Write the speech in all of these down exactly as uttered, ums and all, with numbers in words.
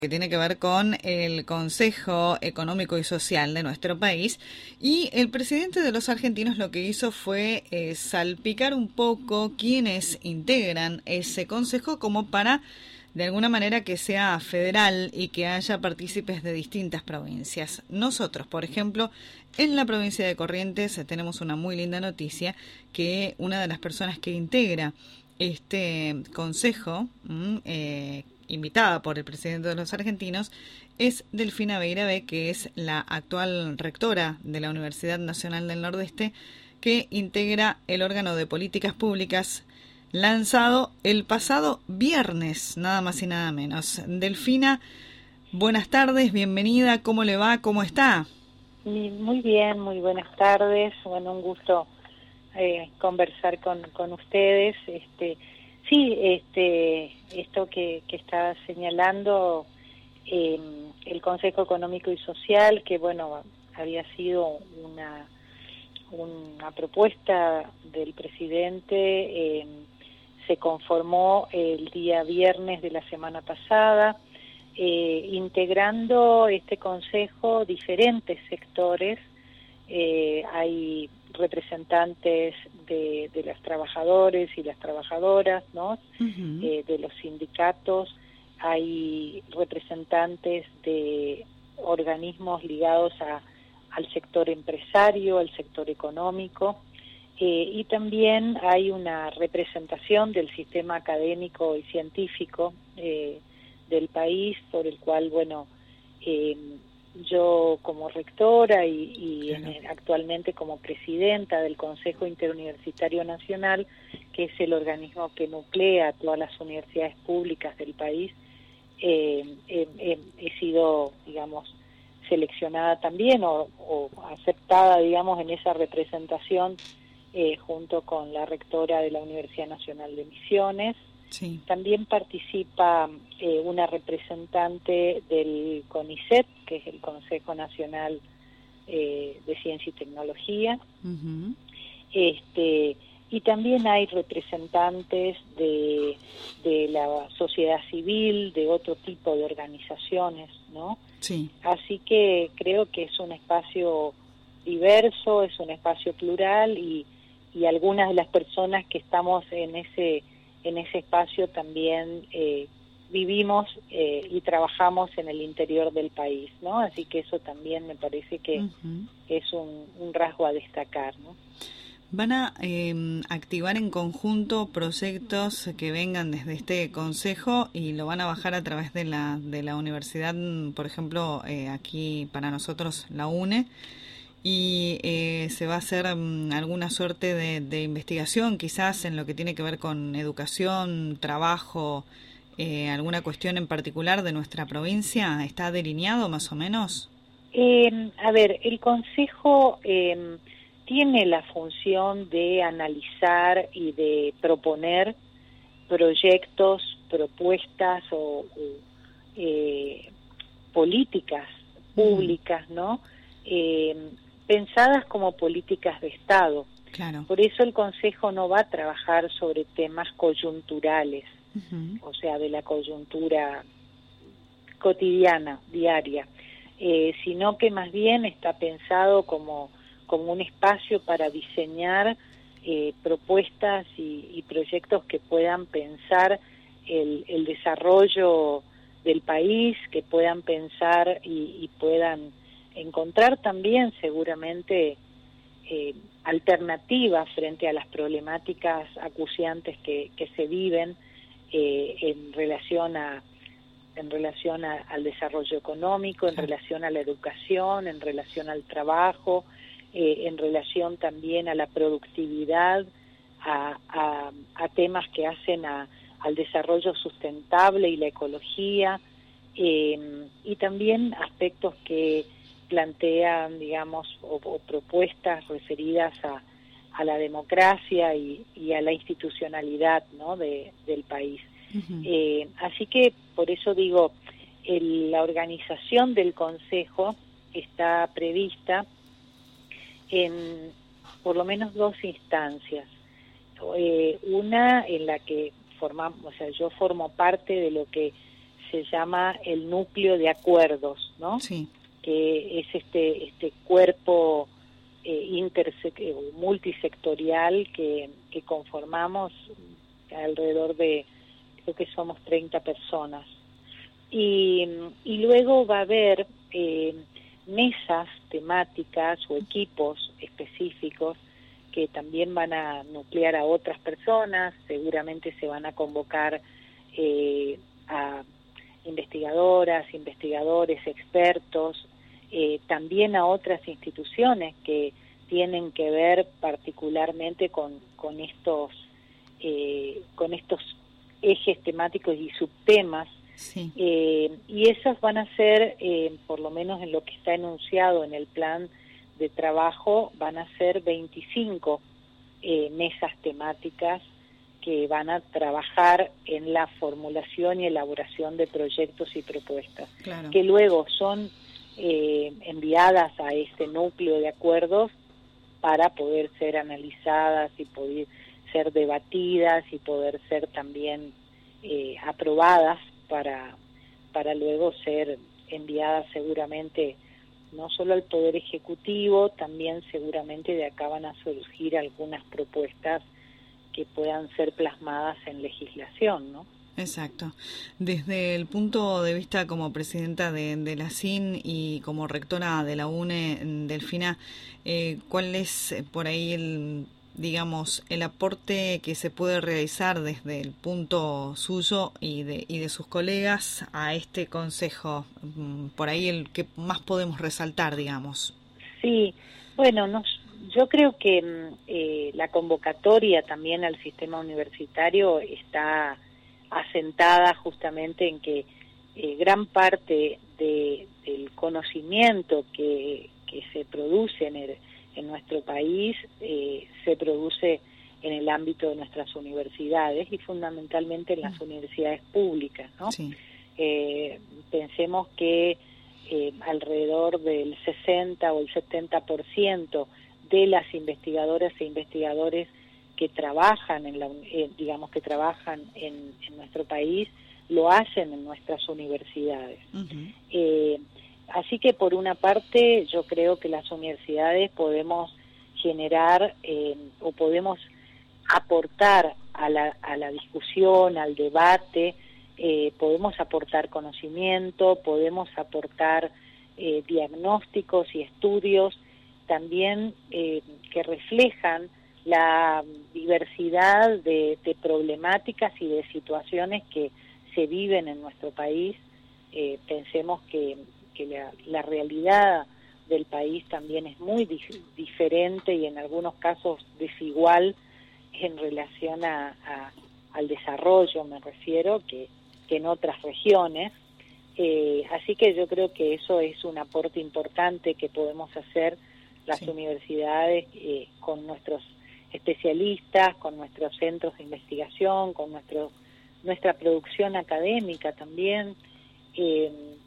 que tiene que ver con el Consejo Económico y Social de nuestro país, y el presidente de los argentinos lo que hizo fue eh, salpicar un poco quienes integran ese consejo, como para de alguna manera que sea federal y que haya partícipes de distintas provincias. Nosotros, por ejemplo, en la provincia de Corrientes tenemos una muy linda noticia, que una de las personas que integra este consejo, eh, invitada por el presidente de los argentinos, es Delfina Beirabe, que es la actual rectora de la Universidad Nacional del Nordeste, que integra el órgano de políticas públicas lanzado el pasado viernes, nada más y nada menos. Delfina, buenas tardes, bienvenida, ¿cómo le va? ¿Cómo está? Muy bien, muy buenas tardes. Bueno, un gusto eh, conversar con, con ustedes. Este, sí, este, esto que, que está señalando eh, el Consejo Económico y Social, que bueno, había sido una, una propuesta del presidente, eh, se conformó el día viernes de la semana pasada, eh, integrando este consejo diferentes sectores. Eh, hay representantes de, de los trabajadores y las trabajadoras, ¿no? Uh-huh. eh, de los sindicatos, hay representantes de organismos ligados a, al sector empresario, al sector económico, eh, y también hay una representación del sistema académico y científico eh, del país, por el cual, bueno, eh, yo como rectora y, y claro. en, actualmente como presidenta del Consejo Interuniversitario Nacional, que es el organismo que nuclea a todas las universidades públicas del país, eh, eh, eh, he sido, digamos, seleccionada también o, o aceptada, digamos, en esa representación eh, junto con la rectora de la Universidad Nacional de Misiones. Sí. También participa eh, una representante del CONICET, que es el Consejo Nacional eh, de Ciencia y Tecnología. Uh-huh. Este, y también hay representantes de, de la sociedad civil, de otro tipo de organizaciones, ¿no? Sí. Así que creo que es un espacio diverso, es un espacio plural, y, y algunas de las personas que estamos en ese en ese espacio también eh, vivimos eh, y trabajamos en el interior del país, ¿no? Así que eso también me parece que uh-huh. es un, un rasgo a destacar, ¿no? ¿Van a eh, activar en conjunto proyectos que vengan desde este consejo y lo van a bajar a través de la de la universidad, por ejemplo, eh, aquí para nosotros la UNE? Y eh, se va a hacer um, alguna suerte de, de investigación, quizás en lo que tiene que ver con educación, trabajo, eh, alguna cuestión en particular de nuestra provincia. ¿Está delineado más o menos? Eh, a ver, el Consejo eh, tiene la función de analizar y de proponer proyectos, propuestas o, o eh, políticas públicas, uh-huh. ¿no? Eh, pensadas como políticas de Estado. Claro. Por eso el Consejo no va a trabajar sobre temas coyunturales, uh-huh. o sea, de la coyuntura cotidiana, diaria, eh, sino que más bien está pensado como, como un espacio para diseñar eh, propuestas y, y proyectos que puedan pensar el, el desarrollo del país, que puedan pensar y, y puedan encontrar también seguramente eh, alternativas frente a las problemáticas acuciantes que, que se viven eh, en relación a en relación a, al desarrollo económico, en relación a la educación, en relación al trabajo, eh, en relación también a la productividad, a, a, a temas que hacen a, al desarrollo sustentable y la ecología, eh, y también aspectos que plantean, digamos, o, o propuestas referidas a, a la democracia y, y a la institucionalidad, ¿no? de, del país. Uh-huh. Eh, así que, por eso digo, el, la organización del Consejo está prevista en por lo menos dos instancias. Eh, una en la que formamos, o sea, yo formo parte de lo que se llama el núcleo de acuerdos, ¿no? Sí. Que es este este cuerpo eh, interse- multisectorial que, que conformamos alrededor de, creo que somos treinta personas. Y, y luego va a haber eh, mesas temáticas o equipos específicos que también van a nuclear a otras personas, seguramente se van a convocar eh, a investigadoras, investigadores, expertos, eh, también a otras instituciones que tienen que ver particularmente con, con estos eh, con estos ejes temáticos y subtemas. Sí. Eh, y esas van a ser, eh, por lo menos en lo que está enunciado en el plan de trabajo, van a ser veinticinco eh, mesas temáticas que van a trabajar en la formulación y elaboración de proyectos y propuestas, Claro. que luego son eh, enviadas a este núcleo de acuerdos para poder ser analizadas y poder ser debatidas y poder ser también eh, aprobadas para, para luego ser enviadas seguramente no solo al Poder Ejecutivo, también seguramente de acá van a surgir algunas propuestas que puedan ser plasmadas en legislación, ¿no? Exacto. Desde el punto de vista como presidenta de, de la C I N y como rectora de la UNE, Delfina, eh, ¿cuál es eh, por ahí el, digamos, el aporte que se puede realizar desde el punto suyo y de, y de sus colegas a este consejo? Por ahí el que más podemos resaltar, digamos. Sí, bueno, nos, yo creo que eh, la convocatoria también al sistema universitario está asentada justamente en que eh, gran parte de, del conocimiento que, que se produce en, el, en nuestro país eh, se produce en el ámbito de nuestras universidades y fundamentalmente en las mm. universidades públicas, ¿no? Sí. Eh, pensemos que eh, alrededor del sesenta o el setenta por ciento de las investigadoras e investigadores que trabajan en la, eh, digamos que trabajan en, en nuestro país lo hacen en nuestras universidades. Uh-huh. Eh, así que por una parte yo creo que las universidades podemos generar eh, o podemos aportar a la, a la discusión, al debate, eh, podemos aportar conocimiento, podemos aportar eh, diagnósticos y estudios también eh, que reflejan la diversidad de, de problemáticas y de situaciones que se viven en nuestro país. Eh, pensemos que, que la, la realidad del país también es muy dif- diferente y en algunos casos desigual en relación a, a, al desarrollo, me refiero, que, que en otras regiones. Eh, así que yo creo que eso es un aporte importante que podemos hacer las sí. universidades eh, con nuestros especialistas, con nuestros centros de investigación, con nuestro, nuestra producción académica también. Eh,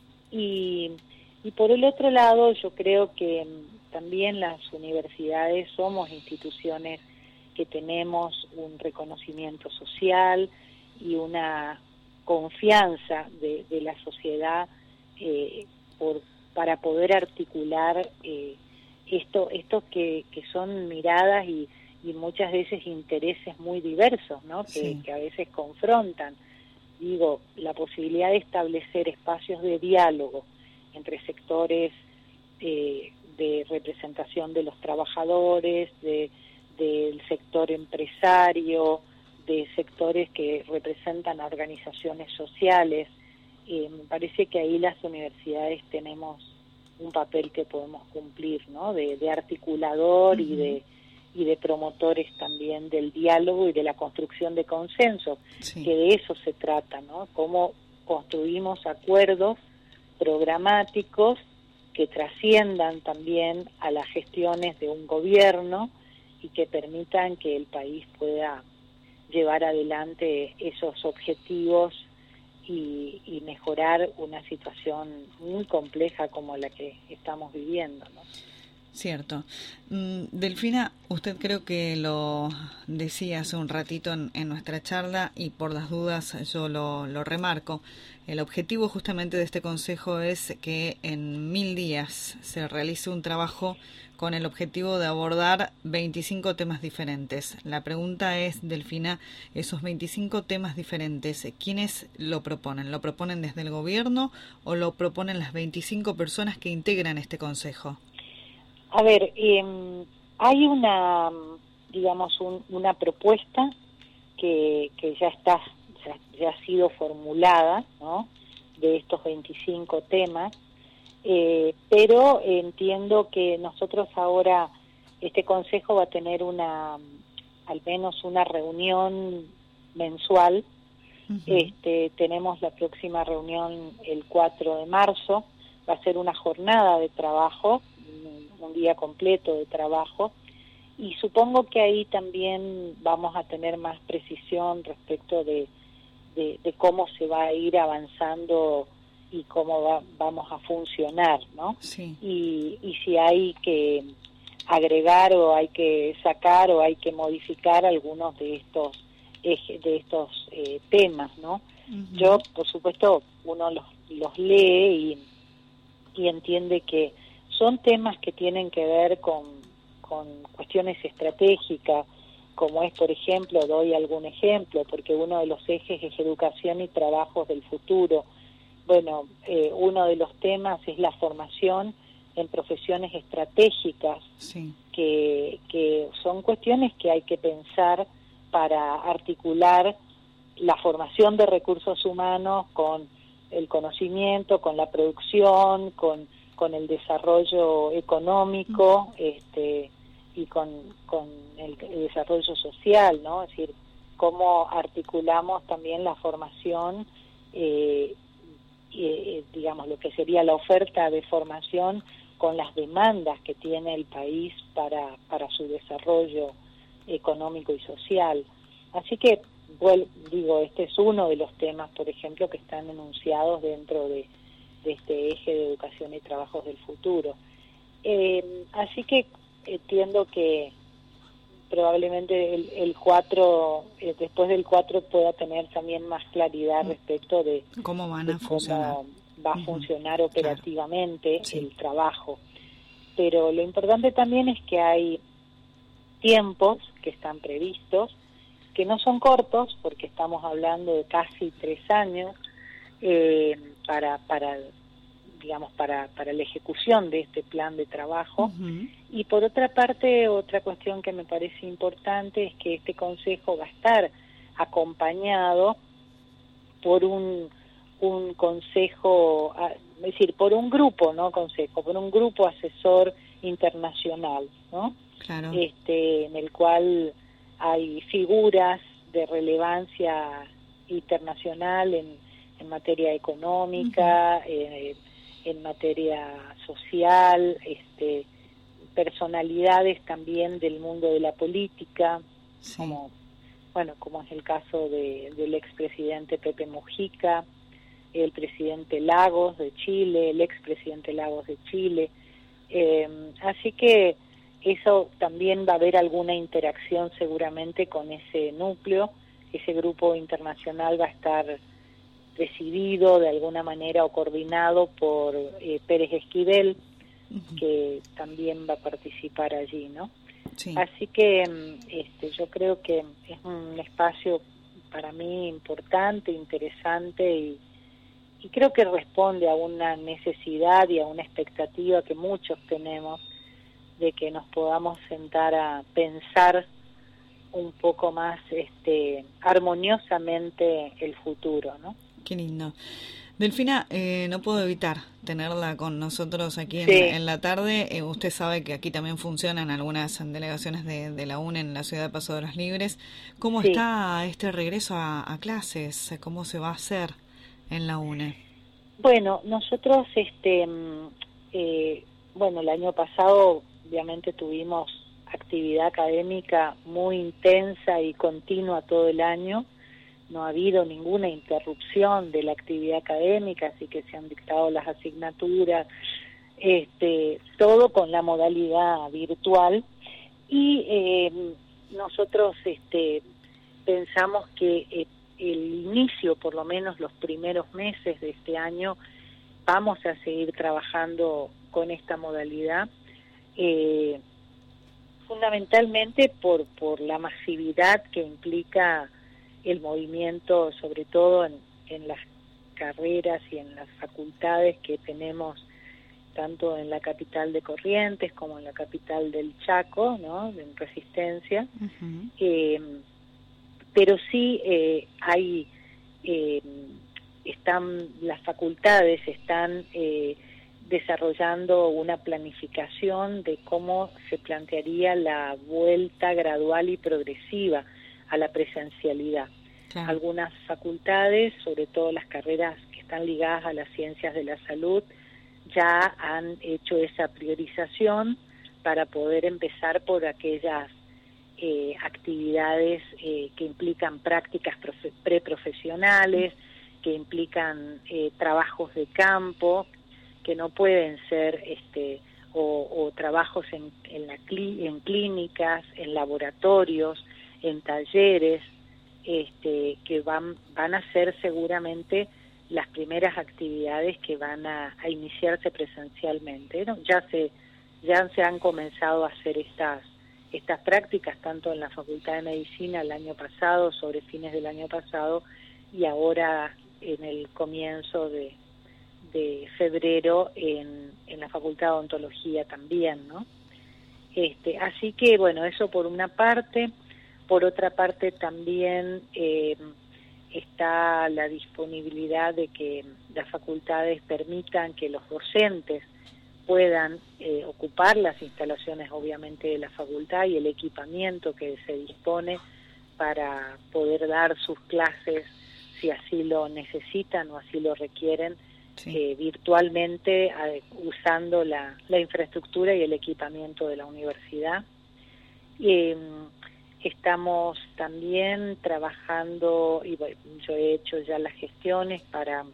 y, y por el otro lado, yo creo que también las universidades somos instituciones que tenemos un reconocimiento social y una confianza de, de la sociedad eh, por, para poder articular eh, esto, estos que, que son miradas y y muchas veces intereses muy diversos, ¿no? Que, sí. que a veces confrontan. Digo, la posibilidad de establecer espacios de diálogo entre sectores eh, de representación de los trabajadores, de, del sector empresario, de sectores que representan a organizaciones sociales. Eh, me parece que ahí las universidades tenemos un papel que podemos cumplir, ¿no? De, de articulador uh-huh. y de y de promotores también del diálogo y de la construcción de consenso, sí. que de eso se trata, ¿no? Cómo construimos acuerdos programáticos que trasciendan también a las gestiones de un gobierno y que permitan que el país pueda llevar adelante esos objetivos y, y mejorar una situación muy compleja como la que estamos viviendo, ¿no? Cierto. Mm, Delfina, usted creo que lo decía hace un ratito en, en nuestra charla y por las dudas yo lo, lo remarco. El objetivo justamente de este consejo es que en mil días se realice un trabajo con el objetivo de abordar veinticinco temas diferentes. La pregunta es, Delfina, esos veinticinco temas diferentes, ¿quiénes lo proponen? ¿Lo proponen desde el gobierno o lo proponen las veinticinco personas que integran este consejo? A ver, eh, hay una, digamos, un, una propuesta que, que ya está, ya, ya ha sido formulada, ¿no?, de estos veinticinco temas. Eh, pero entiendo que nosotros ahora, este consejo va a tener una, al menos una reunión mensual. Uh-huh. Este, tenemos la próxima reunión el cuatro de marzo, va a ser una jornada de trabajo, un día completo de trabajo, y supongo que ahí también vamos a tener más precisión respecto de, de, de cómo se va a ir avanzando y cómo va, vamos a funcionar, ¿no? Sí. Y, y si hay que agregar o hay que sacar o hay que modificar algunos de estos ejes, de estos eh, temas, ¿no? Uh-huh. Yo, por supuesto, uno los, los lee y, y entiende que son temas que tienen que ver con, con cuestiones estratégicas, como es, por ejemplo, doy algún ejemplo, porque uno de los ejes es educación y trabajos del futuro. Bueno, eh, uno de los temas es la formación en profesiones estratégicas, sí. que, que son cuestiones que hay que pensar para articular la formación de recursos humanos con el conocimiento, con la producción, con, con el desarrollo económico, este, y con, con el, el desarrollo social, ¿no? Es decir, cómo articulamos también la formación, eh, Eh, digamos, lo que sería la oferta de formación con las demandas que tiene el país para, para su desarrollo económico y social. Así que, bueno, digo, este es uno de los temas, por ejemplo, que están enunciados dentro de, de este eje de educación y trabajos del futuro. Eh, así que entiendo que probablemente el, el cuatro, eh, después del cuatro pueda tener también más claridad respecto de cómo van a de funcionar, cómo va a uh-huh. funcionar operativamente, claro. Sí. el trabajo. Pero lo importante también es que hay tiempos que están previstos, que no son cortos, porque estamos hablando de casi tres años eh, para para digamos, para, para la ejecución de este plan de trabajo. Uh-huh. Y por otra parte, otra cuestión que me parece importante es que este consejo va a estar acompañado por un, un consejo, es decir, por un grupo, no consejo, por un grupo asesor internacional, ¿no? Claro. Este, en el cual hay figuras de relevancia internacional en, en materia económica, uh-huh. eh, en materia social, este, personalidades también del mundo de la política, sí. como bueno, como es el caso de, del expresidente Pepe Mujica, el presidente Lagos de Chile, el expresidente Lagos de Chile. Eh, así que eso también va a haber alguna interacción seguramente con ese núcleo. Ese grupo internacional va a estar presidido de alguna manera o coordinado por eh, Pérez Esquivel, uh-huh. que también va a participar allí, ¿no? Sí. Así que este, yo creo que es un espacio para mí importante, interesante y, y creo que responde a una necesidad y a una expectativa que muchos tenemos de que nos podamos sentar a pensar un poco más este, armoniosamente el futuro, ¿no? Qué lindo. Delfina, eh, no puedo evitar tenerla con nosotros aquí en, sí. en la tarde. Eh, usted sabe que aquí también funcionan algunas delegaciones de, de la U N E en la ciudad de Paso de los Libres. ¿Cómo sí. está este regreso a, a clases? ¿Cómo se va a hacer en la U N E? Bueno, nosotros, este, eh, bueno, el año pasado obviamente tuvimos actividad académica muy intensa y continua todo el año. No ha habido ninguna interrupción de la actividad académica, así que se han dictado las asignaturas, este, todo con la modalidad virtual. Y eh, nosotros este, pensamos que eh, el inicio, por lo menos los primeros meses de este año, vamos a seguir trabajando con esta modalidad, eh, fundamentalmente por, por la masividad que implica el movimiento, sobre todo en, en las carreras y en las facultades que tenemos tanto en la capital de Corrientes como en la capital del Chaco, ¿no?, en Resistencia. Uh-huh. eh, pero sí eh, hay eh, están las facultades están eh, desarrollando una planificación de cómo se plantearía la vuelta gradual y progresiva a la presencialidad. Claro. Algunas facultades, sobre todo las carreras que están ligadas a las ciencias de la salud, ya han hecho esa priorización para poder empezar por aquellas eh, actividades eh, que implican prácticas profe- preprofesionales, que implican eh, trabajos de campo, que no pueden ser este o, o trabajos en, en, la clí- en clínicas, en laboratorios, en talleres, este, que van, van a ser seguramente las primeras actividades que van a, a iniciarse presencialmente, ¿no? Ya se ya se han comenzado a hacer estas estas prácticas tanto en la Facultad de Medicina el año pasado, sobre fines del año pasado, y ahora en el comienzo de, de febrero en, en la Facultad de Odontología también, ¿no? Este, así que bueno, eso por una parte. Por otra parte también eh, está la disponibilidad de que las facultades permitan que los docentes puedan eh, ocupar las instalaciones obviamente de la facultad y el equipamiento que se dispone para poder dar sus clases si así lo necesitan o así lo requieren, sí. eh, virtualmente eh, usando la, la infraestructura y el equipamiento de la universidad. Eh, Estamos también trabajando, y bueno, yo he hecho ya las gestiones para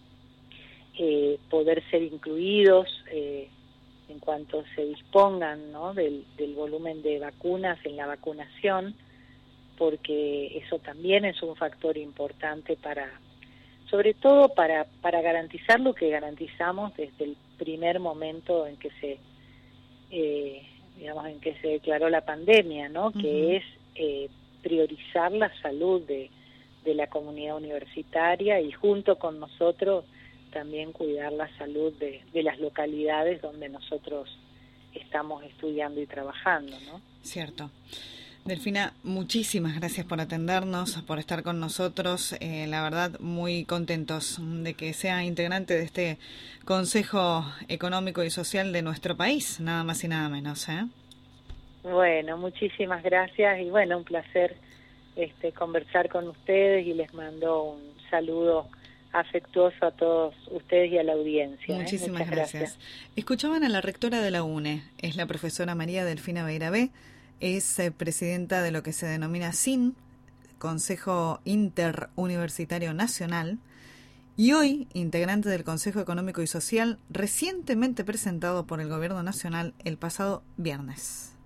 eh, poder ser incluidos eh, en cuanto se dispongan, ¿no?, del, del volumen de vacunas en la vacunación, porque eso también es un factor importante para, sobre todo para, para garantizar lo que garantizamos desde el primer momento en que se... Eh, digamos, en que se declaró la pandemia, ¿no? Uh-huh. Que es eh, priorizar la salud de, de la comunidad universitaria y junto con nosotros también cuidar la salud de, de las localidades donde nosotros estamos estudiando y trabajando, ¿no? Cierto. Delfina, muchísimas gracias por atendernos, por estar con nosotros. Eh, la verdad, muy contentos de que sea integrante de este Consejo Económico y Social de nuestro país, nada más y nada menos, ¿eh? Bueno, muchísimas gracias y bueno, un placer este, conversar con ustedes y les mando un saludo afectuoso a todos ustedes y a la audiencia. Muchísimas ¿eh? gracias. gracias. Escuchaban a la rectora de la U N E, es la profesora María Delfina Beirabé. Es eh, presidenta de lo que se denomina S I N, Consejo Interuniversitario Nacional, y hoy integrante del Consejo Económico y Social, recientemente presentado por el Gobierno Nacional el pasado viernes.